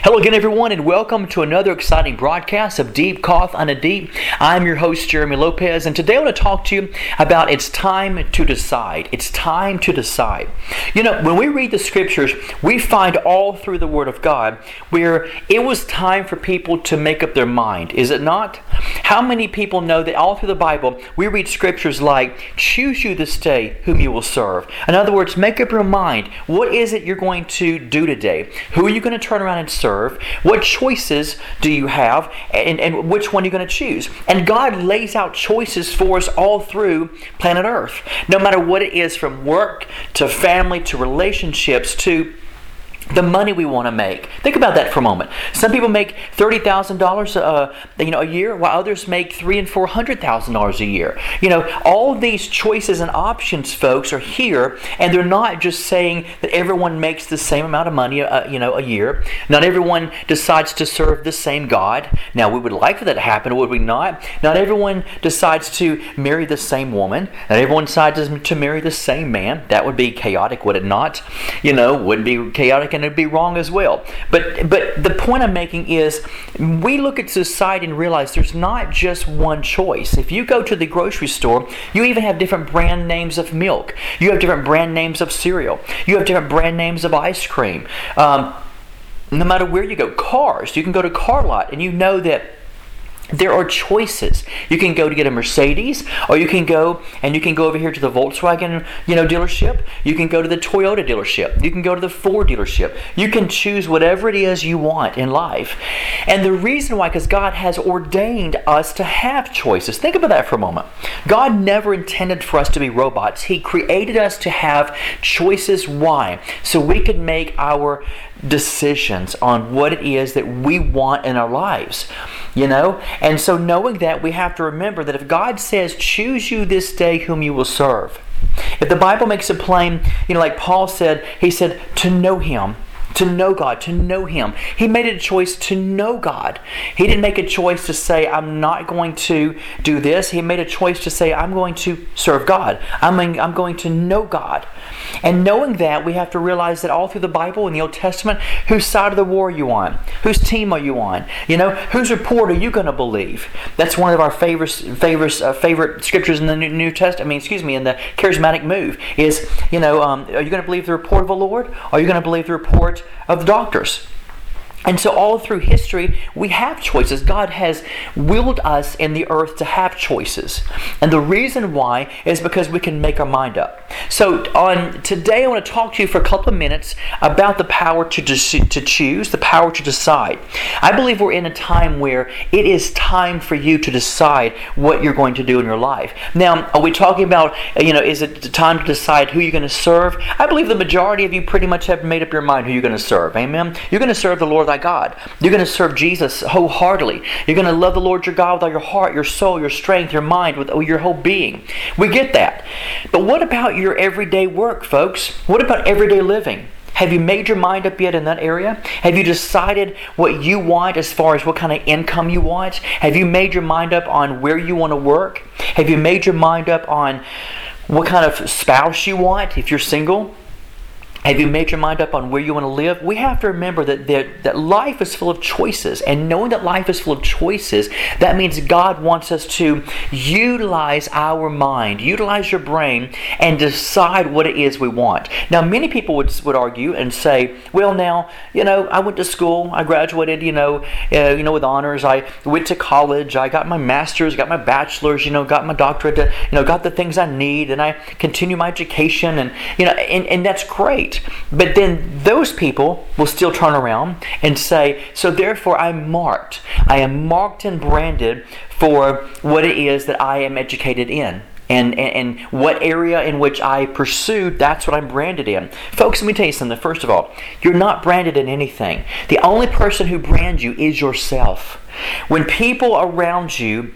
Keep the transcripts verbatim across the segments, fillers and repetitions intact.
Hello again, everyone, and welcome to another exciting broadcast of Deep Cough on a Deep. I'm your host, Jeremy Lopez, and today I want to talk to you about it's time to decide. It's time to decide. You know, when we read the scriptures, we find all through the Word of God where it was time for people to make up their mind, is it not? How many people know that all through the Bible, we read scriptures like, choose you this day whom you will serve. In other words, make up your mind. What is it you're going to do today? Who are you going to turn around and serve? What choices do you have, and, and which one are you going to choose? And God lays out choices for us all through planet Earth. No matter what it is, from work to family to relationships to the money we want to make. Think about that for a moment. Some people make thirty thousand dollars uh, you know, a year, while others make three and four hundred thousand dollars a year. You know, all these choices and options, folks, are here, and they're not just saying that everyone makes the same amount of money, uh, you know, a year. Not everyone decides to serve the same God. Now, we would like for that to happen, would we not? Not everyone decides to marry the same woman. Not everyone decides to marry the same man. That would be chaotic, would it not? You know, wouldn't be chaotic, and it'd be wrong as well. But but the point I'm making is, we look at society and realize there's not just one choice. If you go to the grocery store, you even have different brand names of milk. You have different brand names of cereal. You have different brand names of ice cream. Um, no matter where you go, cars, you can go to Car Lot and you know that there are choices. You can go to get a Mercedes, or you can go and you can go over here to the Volkswagen, you know, dealership. You can go to the Toyota dealership. You can go to the Ford dealership. You can choose whatever it is you want in life. And the reason why, because God has ordained us to have choices. Think about that for a moment. God never intended for us to be robots. He created us to have choices. Why? So we could make our decisions on what it is that we want in our lives, you know? And so knowing that, we have to remember that if God says, choose you this day whom you will serve. If the Bible makes it plain, you know, like Paul said, he said, to know Him. To know God, to know Him. He made a choice to know God. He didn't make a choice to say, I'm not going to do this. He made a choice to say, I'm going to serve God. I'm, I'm going to know God. And knowing that, we have to realize that all through the Bible and the Old Testament, whose side of the war are you on? Whose team are you on? You know, whose report are you going to believe? That's one of our favorite favorite uh, favorite scriptures in the New New Testament. I mean, excuse me, in the charismatic move is, you know, um, are you going to believe the report of the Lord? Or are you going to believe the report of the doctors? And so all through history, we have choices. God has willed us in the earth to have choices. And the reason why is because we can make our mind up. So on today, I want to talk to you for a couple of minutes about the power to, de- to choose, the power to decide. I believe we're in a time where it is time for you to decide what you're going to do in your life. Now, are we talking about, you know, is it time to decide who you're going to serve? I believe the majority of you pretty much have made up your mind who you're going to serve. Amen? You're going to serve the Lord thy God. You're going to serve Jesus wholeheartedly. You're going to love the Lord your God with all your heart, your soul, your strength, your mind, with your whole being. We get that. But what about your everyday work, folks? What about everyday living? Have you made your mind up yet in that area? Have you decided what you want as far as what kind of income you want? Have you made your mind up on where you want to work? Have you made your mind up on what kind of spouse you want if you're single? Have you made your mind up on where you want to live? We have to remember that, that that life is full of choices. And knowing that life is full of choices, that means God wants us to utilize our mind, utilize your brain, and decide what it is we want. Now, many people would would argue and say, well, now, you know, I went to school, I graduated, you know, uh, you know, with honors. I went to college, I got my master's, got my bachelor's, you know, got my doctorate, you know, got the things I need, and I continue my education, and, you know, and, and that's great. But then those people will still turn around and say, so therefore I'm marked. I am marked and branded for what it is that I am educated in. And, and, and what area in which I pursued, that's what I'm branded in. Folks, let me tell you something. First of all, you're not branded in anything. The only person who brands you is yourself. When people around you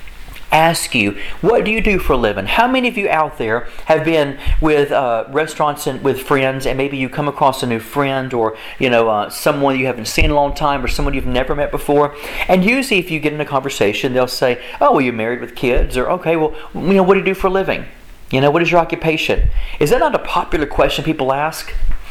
ask you, what do you do for a living? How many of you out there have been with uh, restaurants and with friends, and maybe you come across a new friend, or you know uh, someone you haven't seen in a long time, or someone you've never met before, and usually if you get in a conversation, they'll say, oh, well, you're married with kids, or okay, well, you know, what do you do for a living? You know, what is your occupation? Is that not a popular question people ask?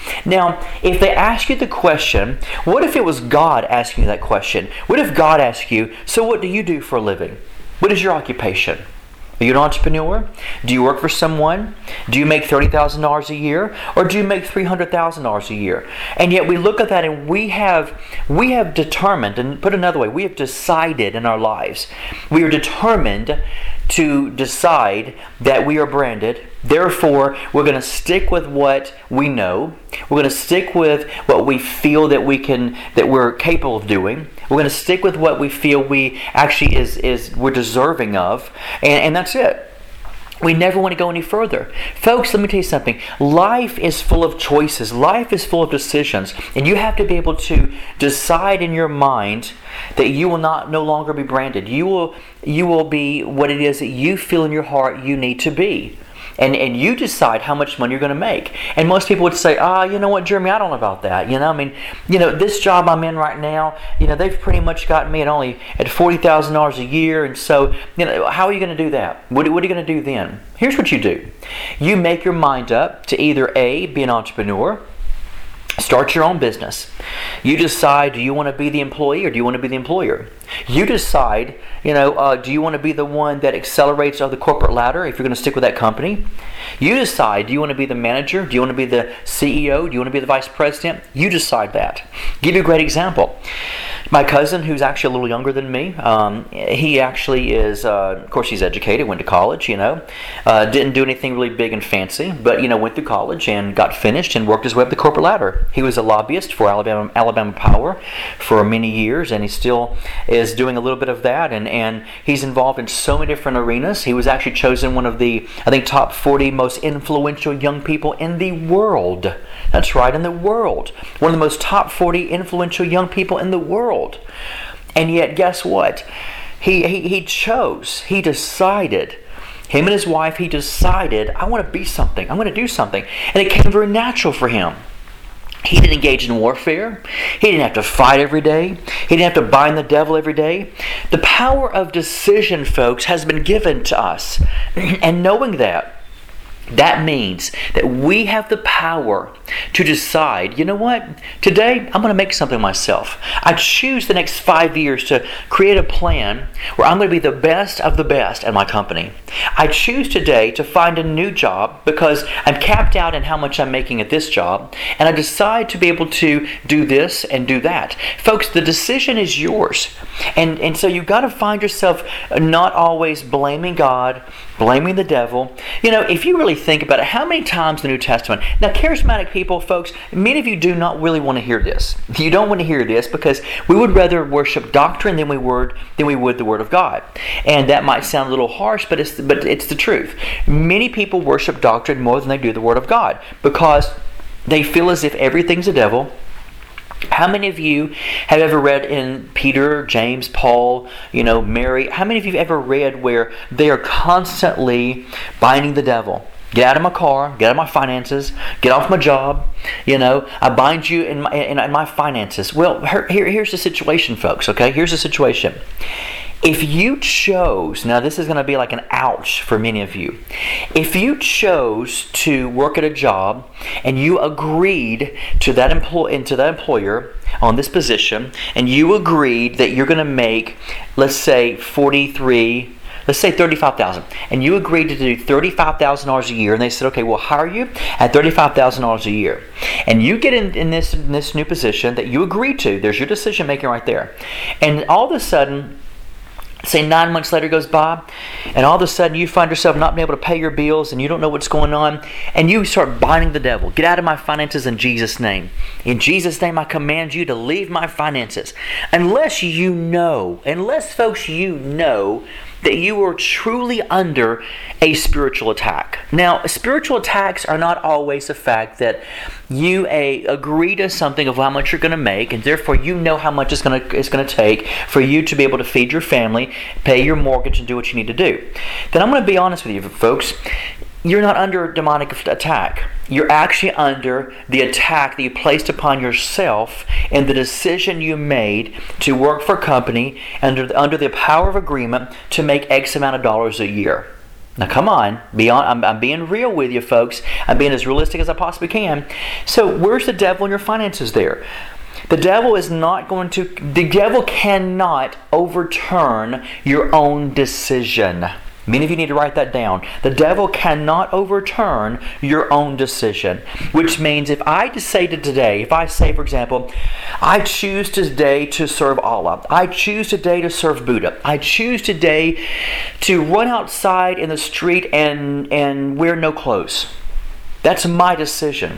Now, if they ask you the question, what if it was God asking you that question? What if God asked you, so what do you do for a living? What is your occupation? Are you an entrepreneur? Do you work for someone? Do you make thirty thousand dollars a year? Or do you make three hundred thousand dollars a year? And yet we look at that and we have we have determined, and put another way, we have decided in our lives. We are determined to decide that we are branded. Therefore, we're going to stick with what we know. We're going to stick with what we feel that we can, that we're capable of doing. We're going to stick with what we feel we actually is is we're deserving of, and, and that's it. We never want to go any further. Folks, let me tell you something. Life is full of choices. Life is full of decisions. And you have to be able to decide in your mind that you will not no longer be branded. You will you will be what it is that you feel in your heart you need to be. And and you decide how much money you're going to make. And most people would say, ah, you know what, Jeremy, I don't know about that. You know, I mean, you know, this job I'm in right now, you know, they've pretty much got me at only at forty thousand dollars a year. And so, you know, how are you going to do that? What, what are you going to do then? Here's what you do. You make your mind up to either A, be an entrepreneur, start your own business. You decide, do you want to be the employee or do you want to be the employer? You decide, you know, uh, do you want to be the one that accelerates on the corporate ladder if you're going to stick with that company? You decide, do you want to be the manager? Do you want to be the C E O? Do you want to be the vice president? You decide that. I'll give you a great example. My cousin, who's actually a little younger than me, um, he actually is, uh, of course, he's educated, went to college, you know, uh, didn't do anything really big and fancy, but, you know, went through college and got finished and worked his way up the corporate ladder. He was a lobbyist for Alabama Alabama Power for many years, and he still is doing a little bit of that, and, and he's involved in so many different arenas. He was actually chosen one of the, I think, top forty most influential young people in the world. That's right, in the world. One of the most top forty influential young people in the world. And yet, guess what? He, he he chose, he decided, him and his wife, he decided, I want to be something, I'm going to do something. And it came very natural for him. He didn't engage in warfare. He didn't have to fight every day. He didn't have to bind the devil every day. The power of decision, folks, has been given to us. And knowing that, that means that we have the power to decide, you know what, today I'm going to make something of myself. I choose the next five years to create a plan where I'm going to be the best of the best at my company. I choose today to find a new job because I'm capped out in how much I'm making at this job, and I decide to be able to do this and do that. Folks, the decision is yours. And, and so you've got to find yourself not always blaming God, blaming the devil. You know, if you really think about it, how many times in the New Testament, now charismatic people, folks, many of you do not really want to hear this. You don't want to hear this because we would rather worship doctrine than we would than we would the Word of God. And that might sound a little harsh, but it's but it's the truth. Many people worship doctrine more than they do the Word of God because they feel as if everything's a devil. How many of you have ever read in Peter, James, Paul, you know, Mary? How many of you have ever read where they are constantly binding the devil? Get out of my car, get out of my finances, get off my job, you know, I bind you in my, in, in my finances. Well, here, here's the situation, folks, okay? Here's the situation. If you chose, now this is going to be like an ouch for many of you. If you chose to work at a job and you agreed to that employ to that employer on this position, and you agreed that you're going to make, let's say, forty-three, let's say thirty-five thousand dollars, and you agreed to do thirty-five thousand dollars a year, and they said, okay, we'll hire you at thirty-five thousand dollars a year. And you get in, in, this, in this new position that you agreed to. There's your decision making right there. And all of a sudden, say nine months later goes by, and all of a sudden you find yourself not being able to pay your bills and you don't know what's going on, and you start binding the devil. Get out of my finances in Jesus' name. In Jesus' name I command you to leave my finances. Unless you know, unless folks you know that you are truly under a spiritual attack. Now, spiritual attacks are not always the fact that you a, agree to something of how much you're going to make, and therefore you know how much it's going to it's going to take for you to be able to feed your family, pay your mortgage, and do what you need to do. Then I'm going to be honest with you, folks. You're not under a demonic attack. You're actually under the attack that you placed upon yourself in the decision you made to work for a company under, under the power of agreement to make X amount of dollars a year. Now come on, be on, I'm, I'm being real with you folks. I'm being as realistic as I possibly can. So where's the devil in your finances there? The devil is not going to, the devil cannot overturn your own decision. Many of you need to write that down. The devil cannot overturn your own decision. Which means if I decided today, if I say, for example, I choose today to serve Allah. I choose today to serve Buddha. I choose today to run outside in the street and, and wear no clothes. That's my decision.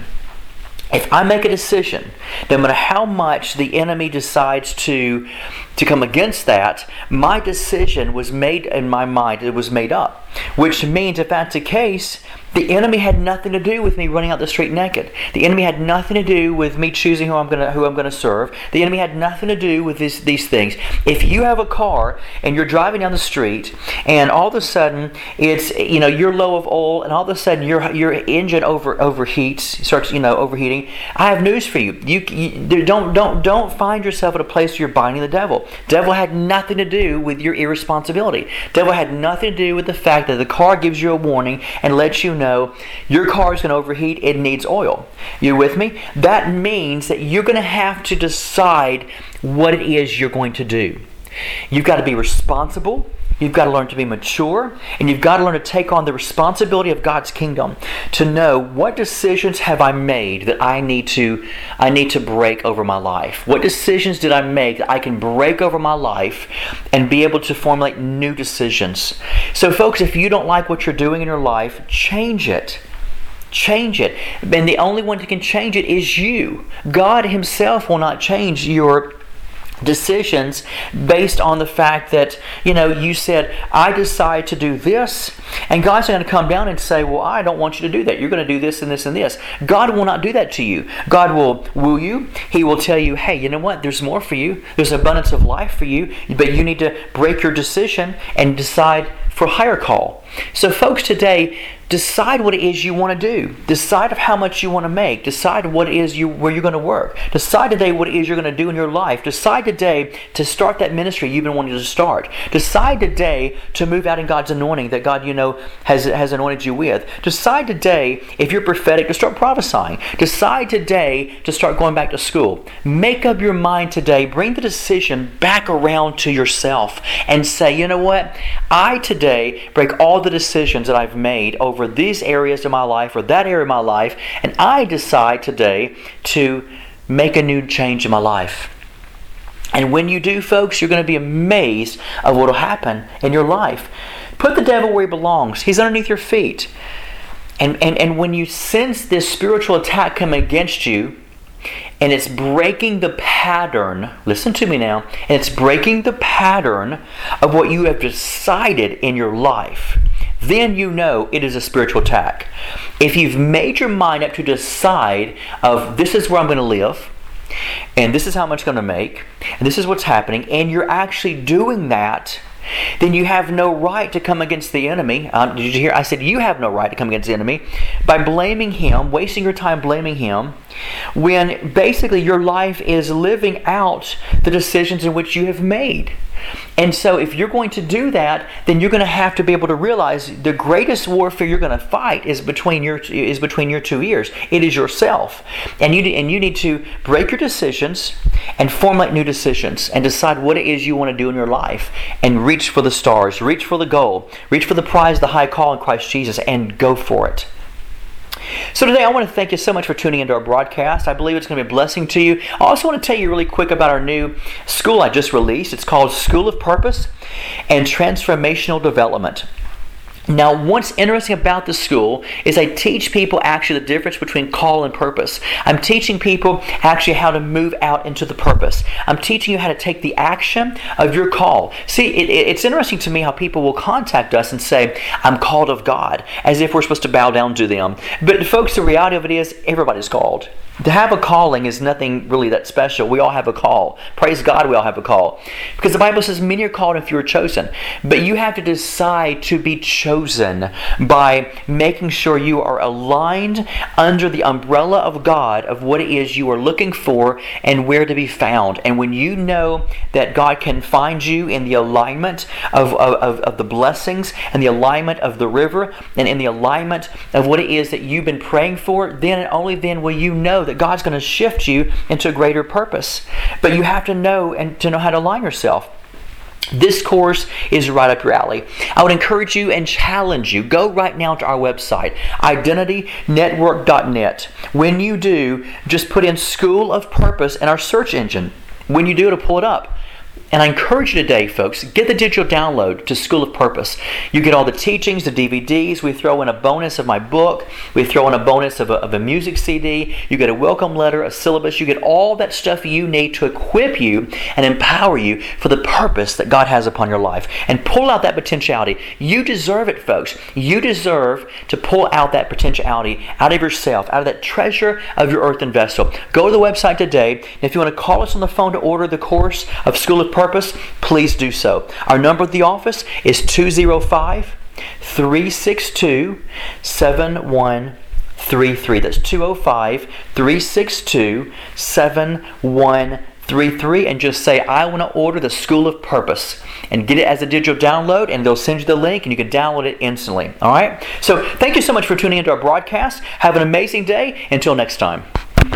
If I make a decision, no matter how much the enemy decides to to come against that, my decision was made in my mind. It was made up. Which means if that's the case, the enemy had nothing to do with me running out the street naked. The enemy had nothing to do with me choosing who I'm gonna who I'm gonna serve. The enemy had nothing to do with this, these things. If you have a car and you're driving down the street and all of a sudden it's you know you're low of oil and all of a sudden your your engine over overheats starts you know overheating, I have news for you. You, you don't don't don't find yourself at a place where you're binding the devil. Devil had nothing to do with your irresponsibility. Devil had nothing to do with the fact that the car gives you a warning and lets you know your car is going to overheat, it needs oil. You with me? That means that you're going to have to decide what it is you're going to do. You've got to be responsible. You've got to learn to be mature, and you've got to learn to take on the responsibility of God's kingdom to know what decisions have I made that I need to I need to break over my life. What decisions did I make that I can break over my life and be able to formulate new decisions. So folks, if you don't like what you're doing in your life, change it. Change it. And the only one that can change it is you. God Himself will not change your decisions based on the fact that, you know, you said, I decide to do this, and God's going to come down and say, well, I don't want you to do that. You're going to do this and this and this. God will not do that to you. God will woo you. He will tell you, hey, you know what? There's more for you. There's abundance of life for you, but you need to break your decision and decide for a higher call. So folks, today, decide what it is you want to do. Decide of how much you want to make. Decide what it is you where you're going to work. Decide today what it is you're going to do in your life. Decide today to start that ministry you've been wanting to start. Decide today to move out in God's anointing that God, you know, has has anointed you with. Decide today, if you're prophetic, to start prophesying. Decide today to start going back to school. Make up your mind today. Bring the decision back around to yourself and say, you know what? I today break all the decisions that I've made over over these areas of my life or that area of my life, and I decide today to make a new change in my life. And when you do, folks, you're going to be amazed of what will happen in your life. Put the devil where he belongs. He's underneath your feet. And, and, and when you sense this spiritual attack coming against you, and it's breaking the pattern, listen to me now, and it's breaking the pattern of what you have decided in your life, then you know it is a spiritual attack. If you've made your mind up to decide of this is where I'm going to live, and this is how much I'm going to make, and this is what's happening, and you're actually doing that, then you have no right to come against the enemy. Um, did you hear? I said you have no right to come against the enemy by blaming him, wasting your time blaming him, when basically your life is living out the decisions in which you have made. And so if you're going to do that, then you're going to have to be able to realize the greatest warfare you're going to fight is between your is between your two ears. It is yourself. And you and you need to break your decisions and formulate new decisions and decide what it is you want to do in your life and reach for the stars, reach for the goal, reach for the prize, the high call in Christ Jesus, and go for it. So today I want to thank you so much for tuning into our broadcast. I believe it's going to be a blessing to you. I also want to tell you really quick about our new school I just released. It's called School of Purpose and Transformational Development. Now, what's interesting about this school is I teach people actually the difference between call and purpose. I'm teaching people actually how to move out into the purpose. I'm teaching you how to take the action of your call. See, it, it, it's interesting to me how people will contact us and say, I'm called of God, as if we're supposed to bow down to them. But folks, the reality of it is everybody's called. To have a calling is nothing really that special. We all have a call. Praise God, we all have a call. Because the Bible says many are called and few are chosen. But you have to decide to be chosen. chosen by making sure you are aligned under the umbrella of God of what it is you are looking for and where to be found. And when you know that God can find you in the alignment of, of, of the blessings and the alignment of the river and in the alignment of what it is that you've been praying for, then and only then will you know that God's going to shift you into a greater purpose. But you have to know and to know how to align yourself. This course is right up your alley. I would encourage you and challenge you. Go right now to our website, identity network dot net. When you do, just put in School of Purpose in our search engine. When you do, it'll pull it up. And I encourage you today, folks, get the digital download to School of Purpose. You get all the teachings, the D V Ds. We throw in a bonus of my book. We throw in a bonus of a, of a music C D. You get a welcome letter, a syllabus. You get all that stuff you need to equip you and empower you for the purpose that God has upon your life. And pull out that potentiality. You deserve it, folks. You deserve to pull out that potentiality out of yourself, out of that treasure of your earthen vessel. Go to the website today. And if you want to call us on the phone to order the course of School of Purpose, please do so. Our number at the office is two oh five, three six two, seven one three three. That's two oh five, three six two, seven one three three. And just say, I want to order the School of Purpose. And get it as a digital download, and they'll send you the link, and you can download it instantly. All right? So thank you so much for tuning into our broadcast. Have an amazing day. Until next time.